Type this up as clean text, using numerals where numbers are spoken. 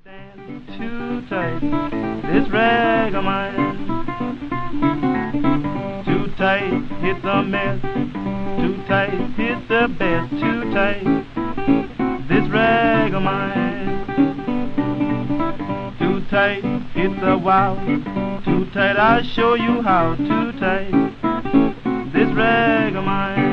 Stand too tight, this rag of mine. Too tight, it's a mess. Too tight, it's the best. Too tight, this rag of mine. Too tight, it's a wow. Too tight, I'll show you how. Too tight, this rag of mine.